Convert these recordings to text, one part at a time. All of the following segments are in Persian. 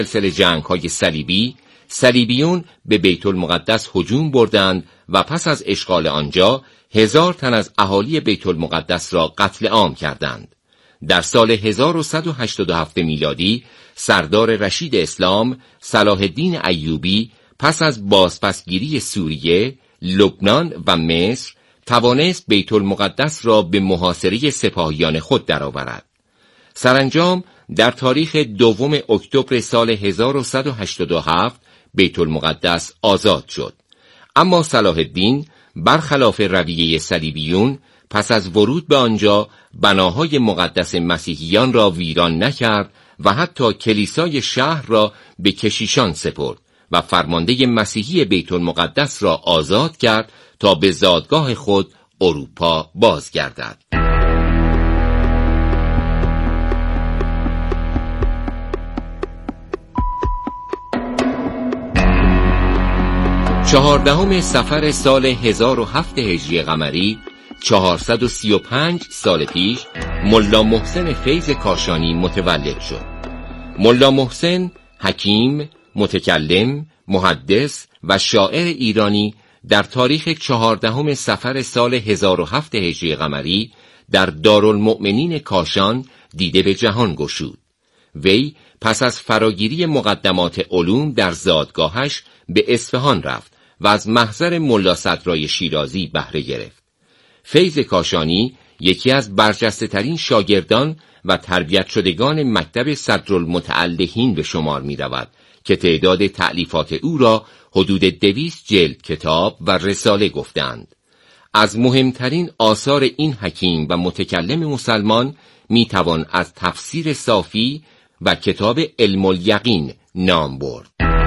سلسله جنگ‌های صلیبی، صلیبیون به بیت المقدس هجوم بردند و پس از اشغال آنجا 1000 تن از اهالی بیت المقدس را قتل عام کردند. در سال 1187 میلادی سردار رشید اسلام صلاح الدین ایوبی پس از بازپسگیری سوریه، لبنان و مصر توانست بیت المقدس را به محاصره سپاهیان خود درآورد. سرانجام در تاریخ 2 اکتبر سال 1187 بیت المقدس آزاد شد. اما صلاح الدین برخلاف رویه صلیبیون پس از ورود به آنجا بناهای مقدس مسیحیان را ویران نکرد و حتی کلیسای شهر را به کشیشان سپرد و فرمانده مسیحی بیت المقدس را آزاد کرد تا به زادگاه خود اروپا بازگردد. چهاردهم صفر سال 1007 هجری قمری 435 سال پیش ملا محسن فیض کاشانی متولد شد. ملا محسن حکیم، متکلم، محدث و شاعر ایرانی در تاریخ 14 صفر سال 1007 هجری قمری در دارالمؤمنین کاشان دیده به جهان گشود. وی پس از فراگیری مقدمات علوم در زادگاهش به اصفهان رفت و از محضر ملا صدرای شیرازی بهره گرفت. فیض کاشانی یکی از برجسته ترین شاگردان و تربیت شدگان مکتب صدرالمتعلحین به شمار می رود که تعداد تألیفات او را حدود 200 جلد کتاب و رساله گفتند. از مهمترین آثار این حکیم و متکلم مسلمان می توان از تفسیر صافی و کتاب علم الیقین نام برد.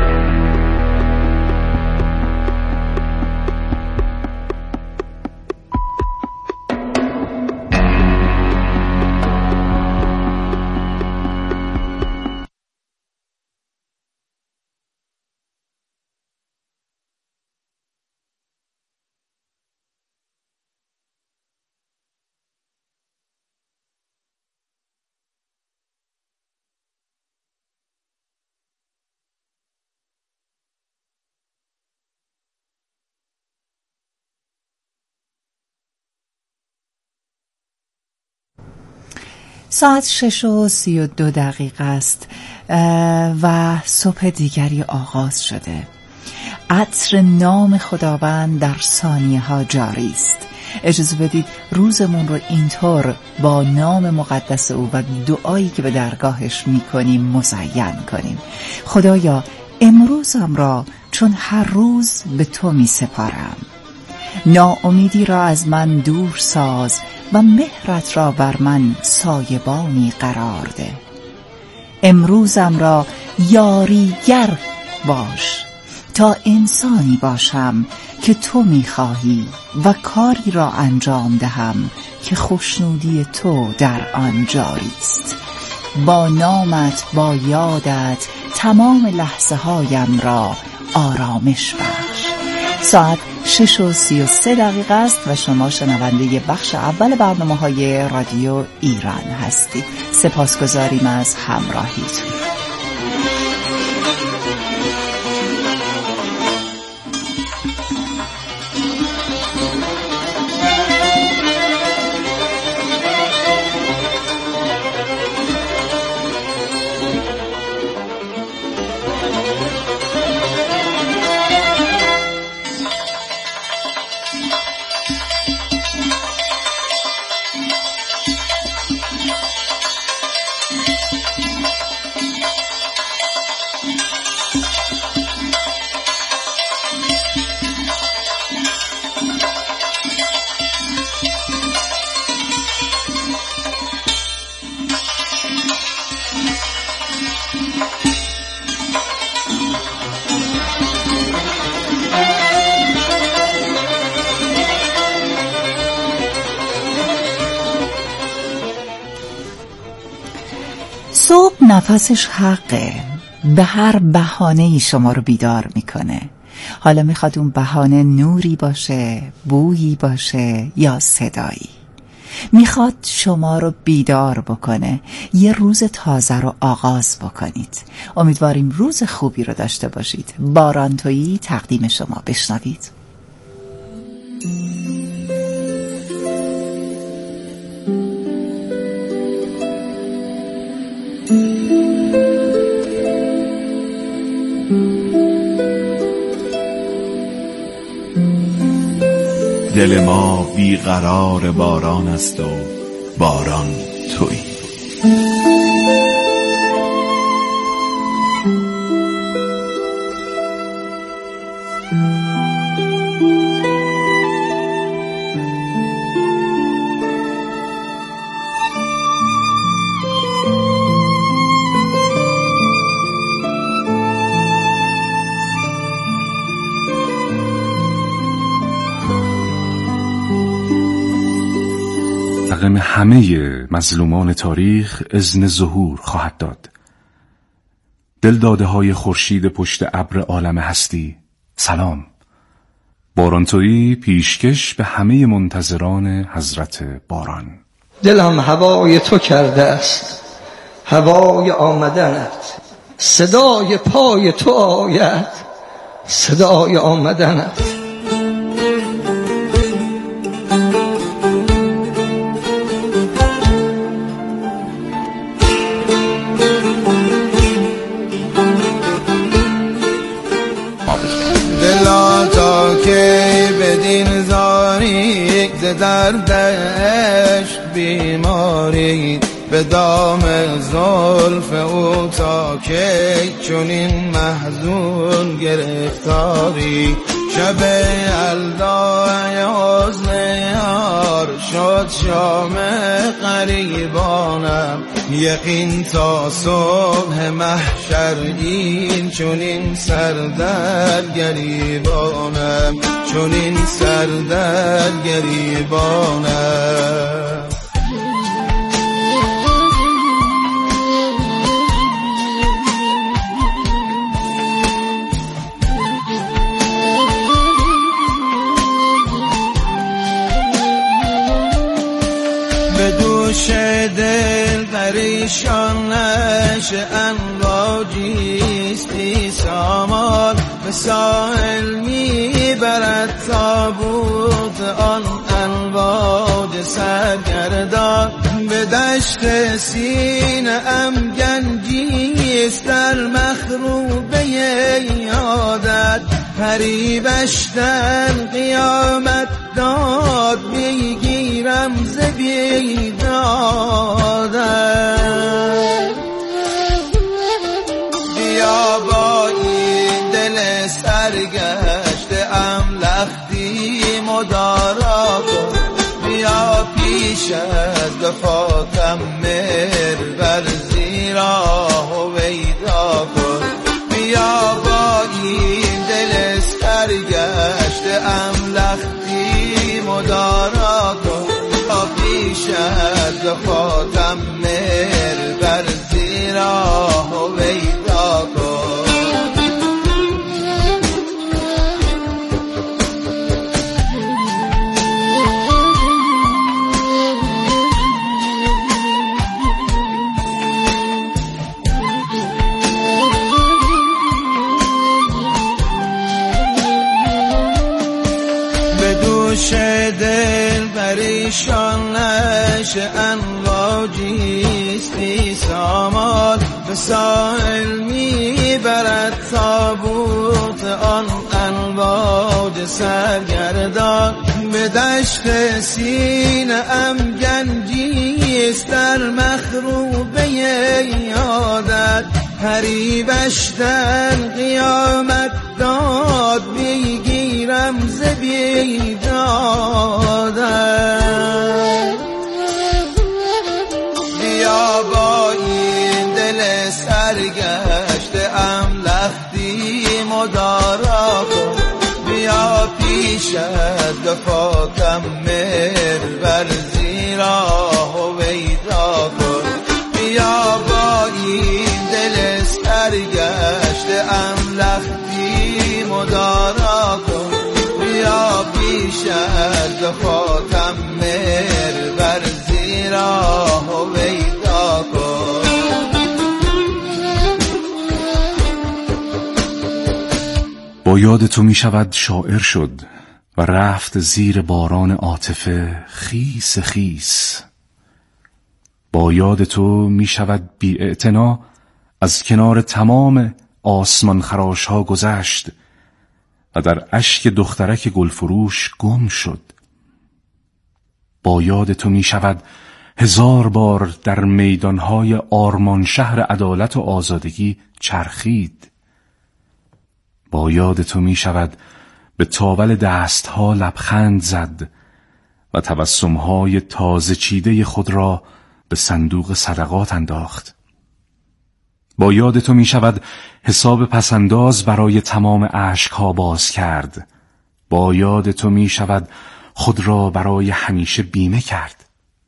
ساعت 6:32 است و صبح دیگری آغاز شده. عطر نام خداوند در ثانیه ها جاری است. اجازه بدید روزمون رو اینطور با نام مقدس او و دعایی که به درگاهش میکنیم مزین کنیم. خدایا امروزم را چون هر روز به تو می سپارم. ناامیدی را از من دور ساز و مهرت را بر من سایبانی قرار ده. امروزم را یاریگر باش تا انسانی باشم که تو می‌خواهی و کاری را انجام دهم که خوشنودی تو در آن جاری است. با نامت، با یادت تمام لحظه هایم را آرامش بخش. ساعت 6:33 است و شما شنونده بخش اول برنامه‌های رادیو ایران هستید. سپاسگزاریم از همراهیتون. صبح نفسش حقه، به هر بهانه‌ای شما رو بیدار میکنه. حالا میخواد اون بهانه نوری باشه، بویی باشه یا صدایی. میخواد شما رو بیدار بکنه، یه روز تازه رو آغاز بکنید. امیدواریم روز خوبی رو داشته باشید. باران تویی تقدیم شما، بشنوید. دل ما بیقرار باران است و باران تویی. رقم همه مظلومان تاریخ اذن ظهور خواهد داد. دل داده های خورشید پشت ابر عالم هستی، سلام. باران تویی پیشکش به همه منتظران حضرت باران. دلم هوای تو کرده است، هوای آمدنت، صدای پای تو آید، صدای آمدنت. دلا تا که بدین زاری ز دردش بیماری، به دام زلف او تا که چنین محزون گرفتاری. شب یلدای حزن یار شد شام غریبانم، یقین تا صبح محشر این چنین سردر گریبانم، چنین سردر گریبانم. به دوش دل پریشان نشه امواجیستی سامان، به ساحل میبرد تابوت آن امواج سرگردان. به دشت سینه ام گنجیست در مخروبه یادت، پریبش در قیامت داد میگیرم ز بیدادت. بیا با این دل سرگشته ام لختی مدارا کن، بیا پیش از دفاتم مهر بر زیرا هویدا کن. بیا با این دل سرگشته ام لختی مدارا کن، تا پیش از دفاتم مهر بر زیرا هویدا کن. به دوش دل پریشان نشه امواجیستی سامان، به ساحل میبرد تابوت آن امواج سرگردان. به دشت سینه ام گنجیست در مخروبه یادت، پریبش در قیامت داد میگیرم ز بیدادت. بیا با این دل سرگشته ام لختی مدارا کن، بیا پیش از دفاتم مهر بر زیرا هویدا کن. بیا با این دل سرگشته ام لختی مدارا کن، بیا پیش از دفاتم مهر بر راه ویدا کن. با یاد تو می شود شاعر شد و رفت زیر باران عاطفه خیس خیس. با یاد تو می شود بی اعتنا از کنار تمام آسمان خراش ها گذشت و در اشک دخترک گلفروش گم شد. با یاد تو می شود 1000 بار در میدانهای آرمان شهر عدالت و آزادگی چرخید. با یاد تو می شود به تاول دستها لبخند زد و تبسمهای تازه چیده خود را به صندوق صدقات انداخت. با یاد تو می شود حساب پسنداز برای تمام اشکها باز کرد. با یاد تو می شود خود را برای همیشه بیمه کرد.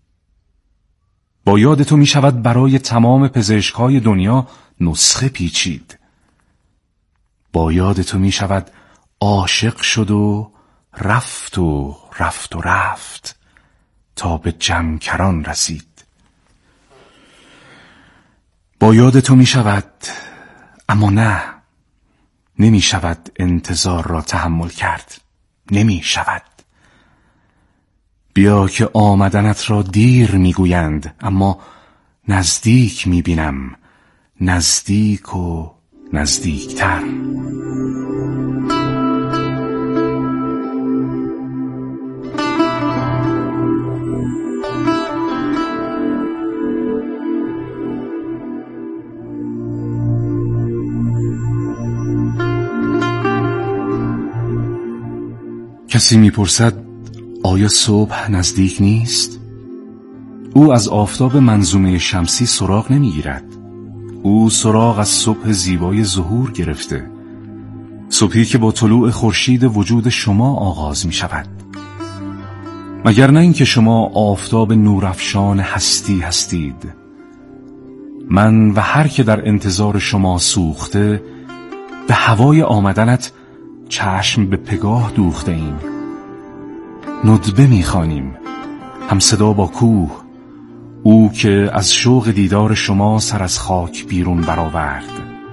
با یاد تو می شود برای تمام پزشک‌های دنیا نسخه پیچید. با یاد تو می شود عاشق شد و رفت و رفت و رفت تا به جمکران رسید. با یاد تو می شود، اما نه، نمی شود انتظار را تحمل کرد. نمی شود. بیا که آمدنت را دیر می گویند، اما نزدیک می بینم، نزدیک و نزدیکتر. کسی میپرسد آیا صبح نزدیک نیست؟ او از آفتاب منظومه شمسی سراغ نمیگیرد. او سراغ از صبح زیبای ظهور گرفته، صبحی که با طلوع خورشید وجود شما آغاز می شود. مگر نه اینکه شما آفتاب نورافشان هستی هستید؟ من و هر که در انتظار شما سوخته به هوای آمدنت چشم به پگاه دوخته ایم. ندبه میخوانیم، هم صدا با کوه، او که از شوق دیدار شما سر از خاک بیرون برآورد.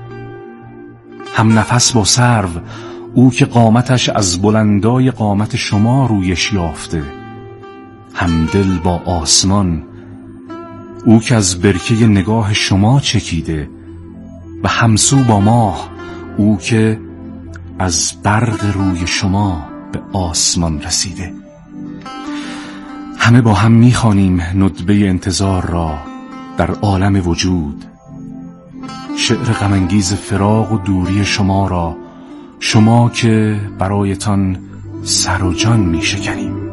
هم نفس با سرو، او که قامتش از بلندای قامت شما رویش یافته. هم دل با آسمان، او که از برکه نگاه شما چکیده. و همسو با ماه، او که از برق روی شما به آسمان رسیده. همه با هم میخوانیم ندبه انتظار را در عالم وجود، شعر غمانگیز فراق و دوری شما را، شما که برایتان سر و جان میشکنیم.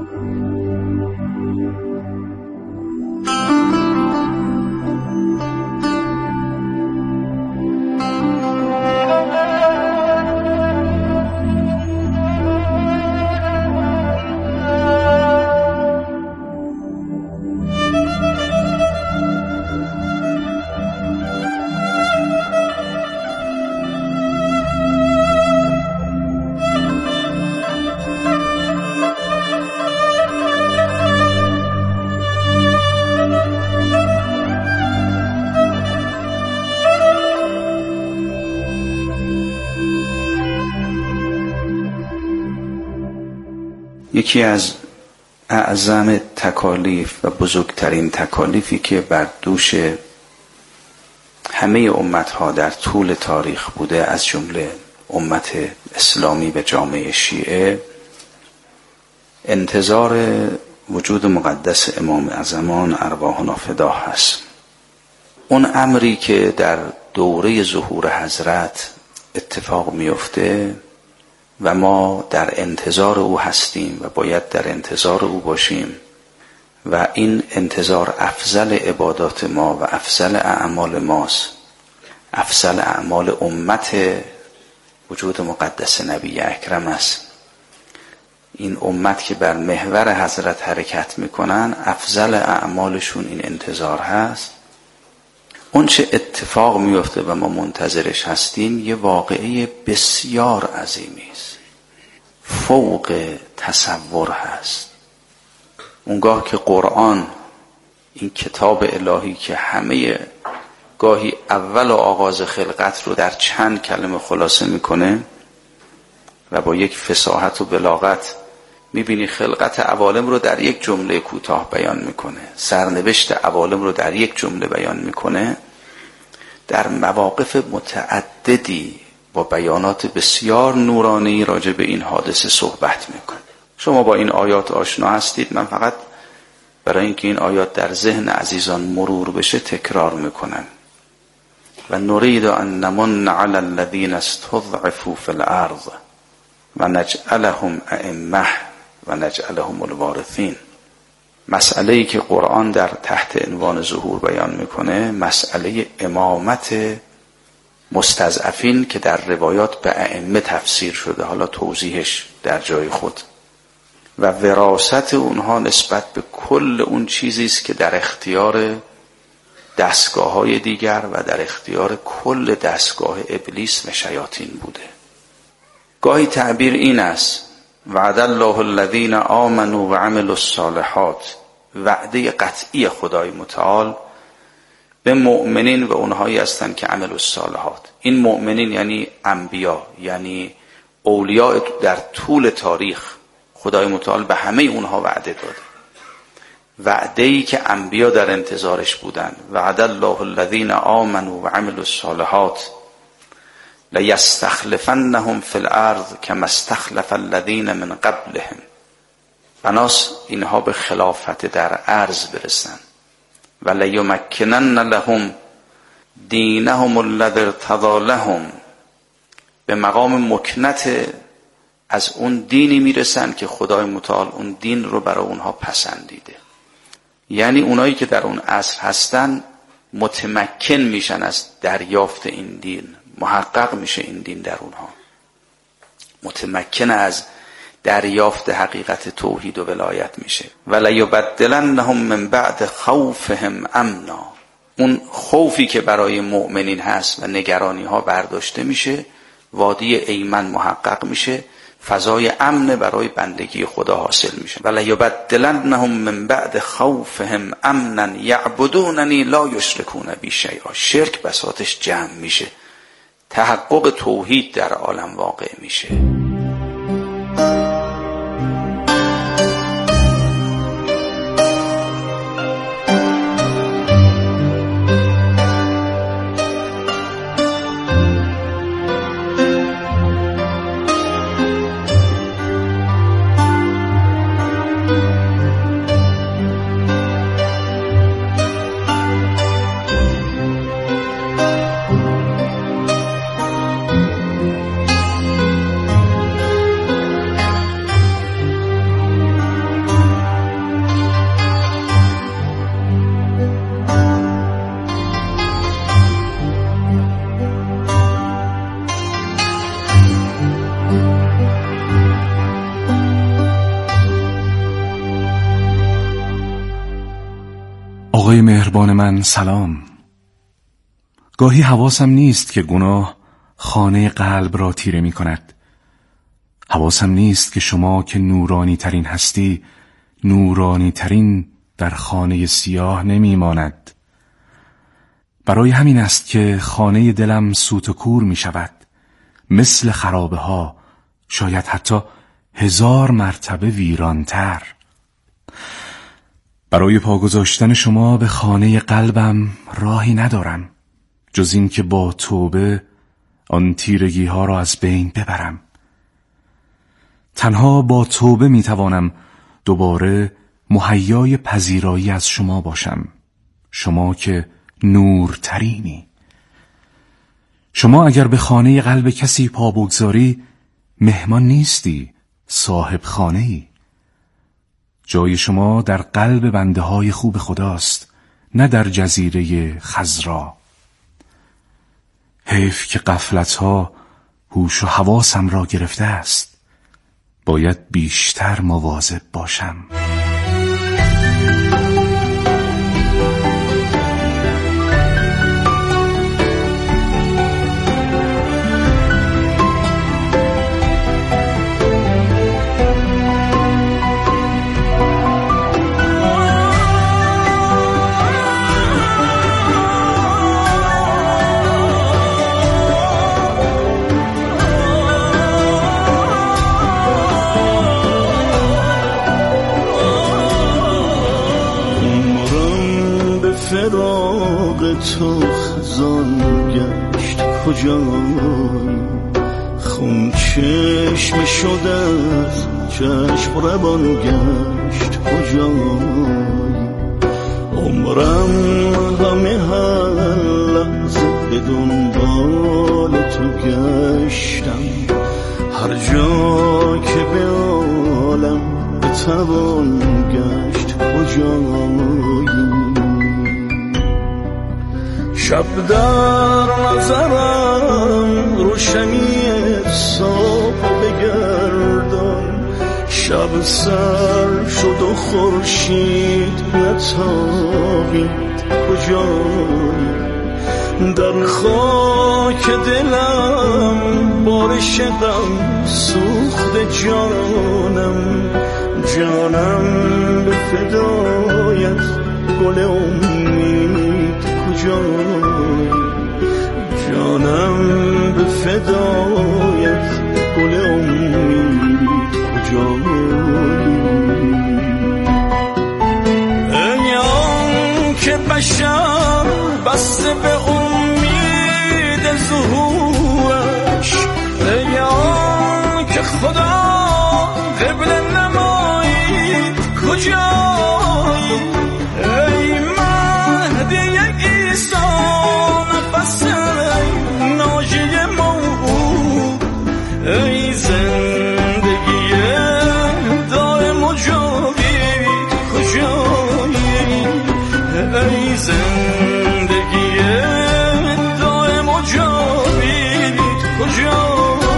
یکی از اعظم تکالیف و بزرگترین تکالیفی که بر دوش همه امتها در طول تاریخ بوده، از جمله امت اسلامی و جامعه شیعه، انتظار وجود مقدس امام زمان ارواحنا فدا هست. اون امری که در دوره ظهور حضرت اتفاق میفته و ما در انتظار او هستیم و باید در انتظار او باشیم و این انتظار افضل عبادات ما و افضل اعمال ماست، افضل اعمال امت وجود مقدس نبی اکرم است. این امت که بر محور حضرت حرکت میکنن، افضل اعمالشون این انتظار هست. اون چه اتفاق میفته و ما منتظرش هستیم یه واقعه بسیار عظیمی است، فوق تصور هست. اونگاه که قرآن این کتاب الهی که همه گاهی اول و آغاز خلقت رو در چند کلمه خلاصه میکنه و با یک فصاحت و بلاغت میبینی خلقت عوالم رو در یک جمله کوتاه بیان میکنه، سرنوشت عوالم رو در یک جمله بیان میکنه، در مواقف متعددی با بیانات بسیار نورانی راجع به این حادثه صحبت میکنه. شما با این آیات آشنا هستید، من فقط برای اینکه این آیات در ذهن عزیزان مرور بشه تکرار میکنم. و نرید ان نمن علی الذین استضعفوا فی الارض و نجعلهم ائمه و نجعلهم الوارثین. مسئله‌ای که قرآن در تحت عنوان ظهور بیان میکنه مسئله امامت مستضعفین که در روایات به ائمه تفسیر شده، حالا توضیحش در جای خود، و وراثت اونها نسبت به کل اون چیزی است که در اختیار دستگاه‌های دیگر و در اختیار کل دستگاه ابلیس و شیاطین بوده. گاهی تعبیر این است وعد الله الذین آمنوا و عملوا الصالحات، وعده قطعی خدای متعال به مؤمنین و اونهایی هستند که عملوا الصالحات. این مؤمنین یعنی انبیا، یعنی اولیاء. در طول تاریخ خدای متعال به همه اونها وعده داده، وعده‌ای که انبیا در انتظارش بودند. وعد الله الذین آمنوا و عملوا الصالحات لیستخلفنهم فی الارض کما استخلف الذین من قبلهم. بناس اینها به خلافت در ارض برسن. و لیمکنن لهم دینهم الذی ارتضی لهم، به مقام مکنت از اون دینی میرسن که خدای متعال اون دین رو برای اونها پسندیده. یعنی اونایی که در اون عصر هستن متمکن میشن از دریافت این دین، محقق میشه این دین در اونها، متمکن از دریافت حقیقت توحید و ولایت میشه. ولیبدلنهم من بعد خوفهم امنا، اون خوفی که برای مؤمنین هست و نگرانی ها برداشته میشه، وادی ایمن محقق میشه، فضای امن برای بندگی خدا حاصل میشه. ولیبدلنهم من بعد خوفهم امنا یعبدوننی لا یشرکون بی شیئا. شرک بساطش جمع میشه، تحقق توحید در عالم واقع میشه. آقای مهربان من سلام. گاهی حواسم نیست که گناه خانه قلب را تیره می کند. حواسم نیست که شما که نورانی ترین هستی، نورانی ترین در خانه سیاه نمی ماند. برای همین است که خانه دلم سوت و کور می شود، مثل خرابه ها، شاید حتی 1000 مرتبه ویرانتر. برای پا گذاشتن شما به خانه قلبم راهی ندارم جز این که با توبه آن تیرگی ها را از بین ببرم. تنها با توبه میتوانم دوباره مهیای پذیرایی از شما باشم، شما که نورترینی. شما اگر به خانه قلب کسی پا بگذاری مهمان نیستی، صاحب خانه‌ای. جای شما در قلب بنده های خوب خداست، نه در جزیره خضرا. حیف که غفلت ها هوش و حواسم را گرفته است. باید بیشتر مواظب باشم. تو خزان گشت کجایی، خون چشم شد از چشم روان گشت کجایی، عمرم همه هر لحظه به دنبال تو گشتم، هر جا که به عالم بتوان گشت کجایی، شب در نظرم روشنی صبح بگردان، شب سر شد و خورشید نتابید کجایی، در خاک دلم بارش غم سوخت جانم، جانم به فدایت گل امید کجایی، جانم به فدایت گل امید کجایی، ای آن که بشر بسته به امید ظهورش، ای آن که خدا قبل نمایی کجایی، ای مهدی عیسی نفس ناجی موعود، ای زندگی دائم و جاوید کجایی، ای زندگی دائم و جاوید کجایی.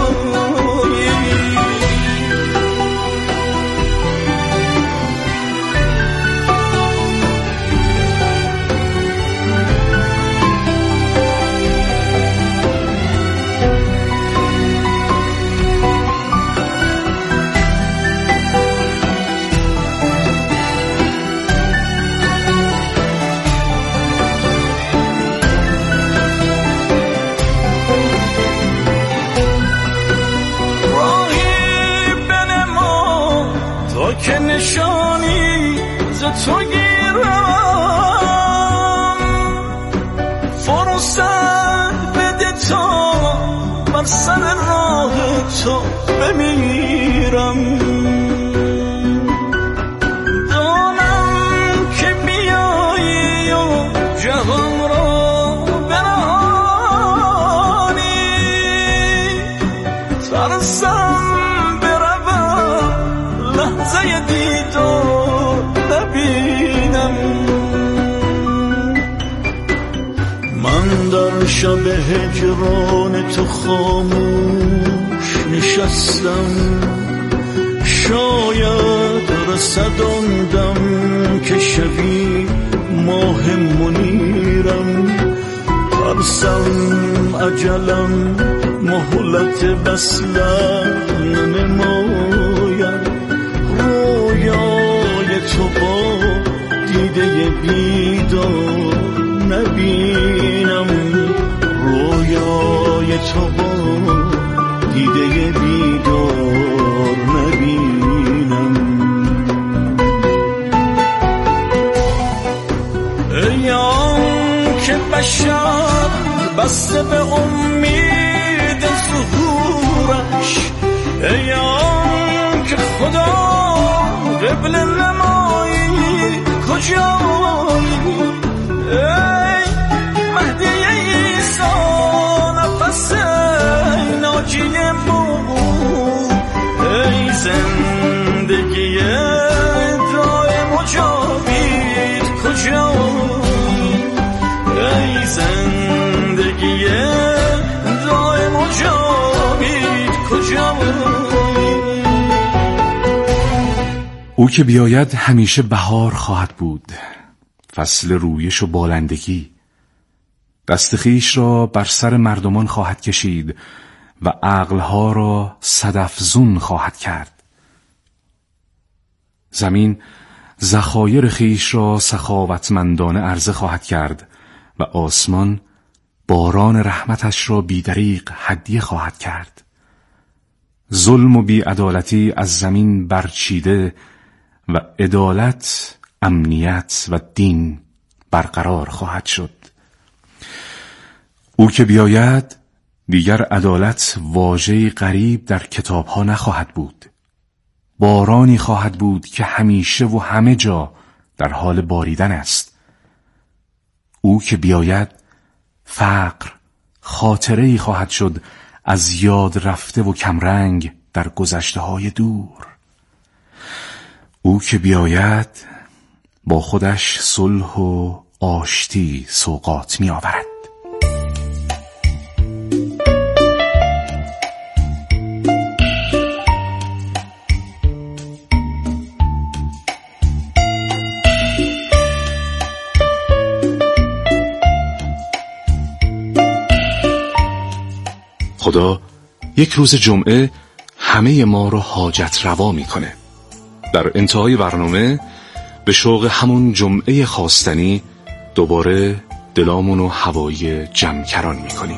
که نشانی ز تو گیرم، فرصت بده تا بر سر راه تو بمیرم، دانم که بیایی و جهان را برانی، ترسم لحظه دیدار نبینم، من در شب هجران تو خاموش نشستم، شاید رسد آن دم که شوی ماه منیرم، ترسم اجلم مهلت وصلم ننماید، رویای تو با دیده بیدار نبینم، رویای تو با دیده بیدار نبینم، ای آن که بشر بسته به امید ظهورش، ای آن که خدا قبل نمایی کجایی، ای مهدی عیسی نفس ناجی موعود، ای زندگی دائم و جاوید کجایی، ای زندگی دائم و جاوید کجایی. او که بیاید همیشه بهار خواهد بود، فصل رویش و بالندگی، دست خویش را بر سر مردمان خواهد کشید و عقلها را صدفزون خواهد کرد. زمین ذخایر خویش را سخاوتمندانه عرضه خواهد کرد و آسمان باران رحمتش را بیدریغ هدیه خواهد کرد. ظلم و بی‌عدالتی از زمین برچیده و عدالت، امنیت و دین برقرار خواهد شد. او که بیاید دیگر عدالت واژه‌ای غریب در کتاب‌ها نخواهد بود. بارانی خواهد بود که همیشه و همه جا در حال باریدن است. او که بیاید فقر خاطره‌ای خواهد شد از یاد رفته و کمرنگ در گذشته‌های دور. او که بیاید با خودش صلح و آشتی سوغات می آورد. خدا یک روز جمعه همه ما رو حاجت روا میکنه. در انتهای برنامه به شوق همون جمعه خواستنی دوباره دلامون رو هوای جمکران میکنیم.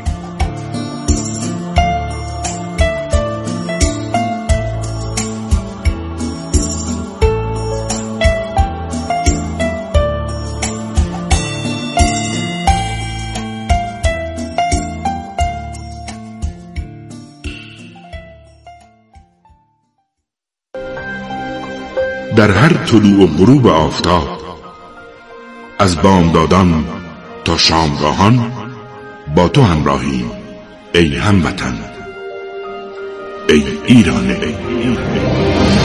در هر طلوع و غروب آفتاب، از بامدادان تا شامگاهان با تو همراهیم ای هموطن، ای ایران، ای ایران.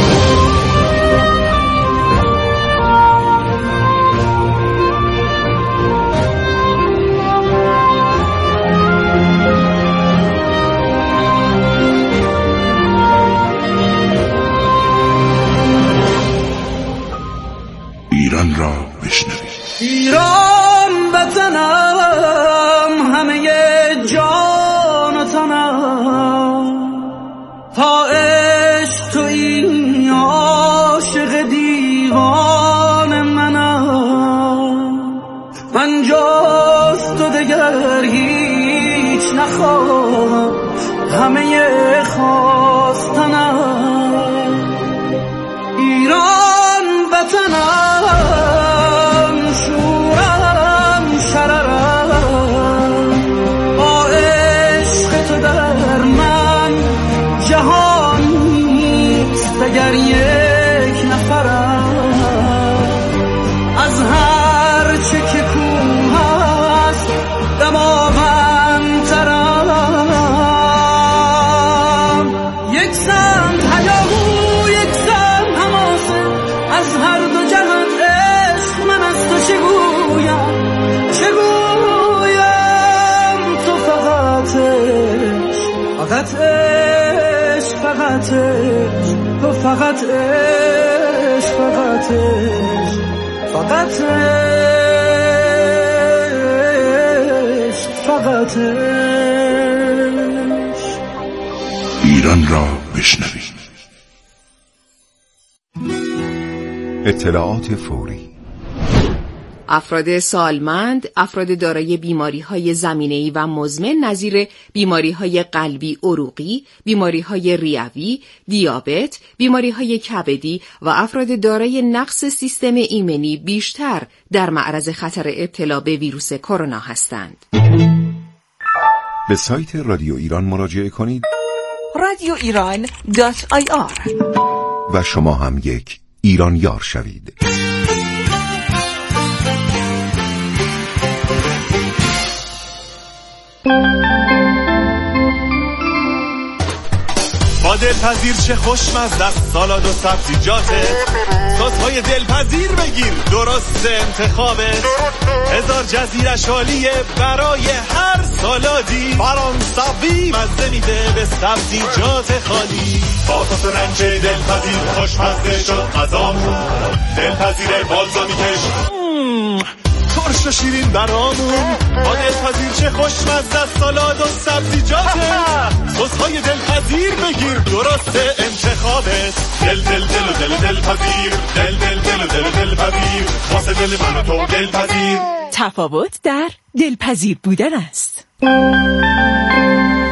ایران را بشنوید. ایران وطنم، همه جان و تنم، تا عشق تویی عاشق دیوان منم. من جز تو دگر هیچ نخواهم، همه خواستنم. ایران وطنم، شورم شررم، با عشق تو در من جهان نیست دگر یک نفرم. از هر چه که کوه هست دماغندترم. یک سمت هیاهو، یک سمت حماسه، از هر دو جهان عشق من از تو چگویم، چگویم. تو فقط عشق، فقط عشق، فقط عشق، تو فقط عشق، فقط عشق، فقط عشق، فقط عشق. ایران را بشنوید. اطلاعات فوری. افراد سالمند، افراد دارای بیماری‌های زمینه‌ای و مزمن نظیر بیماری‌های قلبی عروقی، بیماری‌های ریوی، دیابت، بیماری‌های کبدی و افراد دارای نقص سیستم ایمنی بیشتر در معرض خطر ابتلا به ویروس کرونا هستند. به سایت رادیو ایران مراجعه کنید. radioiran.ir و شما هم یک ایرانیار شوید. با دلپذیر چه خوشمزه است سالاد و سبزیجاته، سس‌های دلپذیر بگیر درست انتخابت. هزار جزیرش عالیه برای هر سالادی، فرانسوی مزه میده به سبزیجات خالی. با سس رنج دلپذیر خوشمزه شد غذامون، دلپذیر بالزامیکش ترش و شیرین برامون. با دلپذیر چه خوشمزه است سالاد و سبزیجاته، سس‌های دلپذیر بگیر درست انتخابت. دل دل دل و دل دلپذیر، دل دل دل و دل دلپذیر، واسه دل من و تو دلپذیر. تفاوت در دلپذیر بودن است.